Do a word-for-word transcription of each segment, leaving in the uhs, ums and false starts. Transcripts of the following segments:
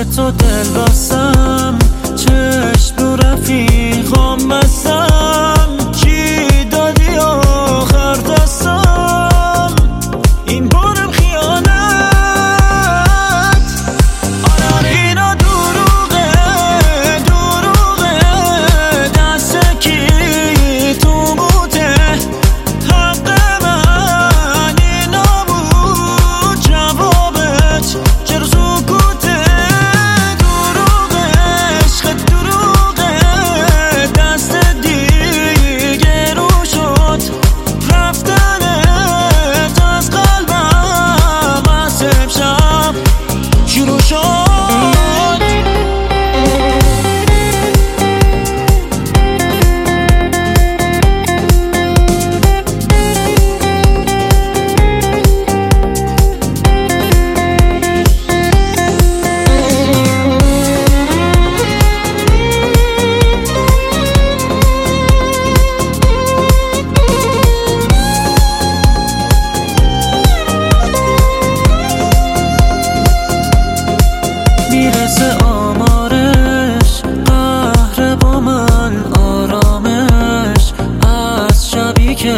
به تو دل بستم، چشم رو رفیقام بستم، چی دادی آخر دستم، این بارم خیانت. آره آره اینا دروغه دروغه، دست کی تو بوده، حق من اینا بود، جوابت چرا سکوته. دروغه عشق دروغه، دست دیگه رو شد، رفتنت از قلبم از امشب شروع شد. میرسه آمارش، قهر با من آرامش، از شبی که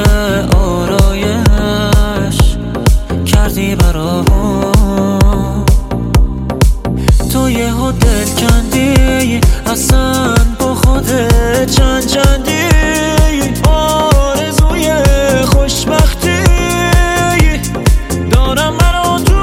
آرایش کردی برام. تو یهو دل کندی، اصلا با خودت چند چندی، آرزوی خوشبختی دارم براتون.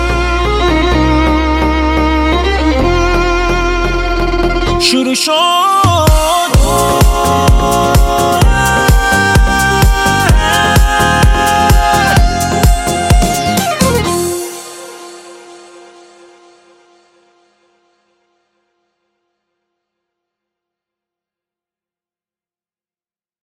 شروع شد.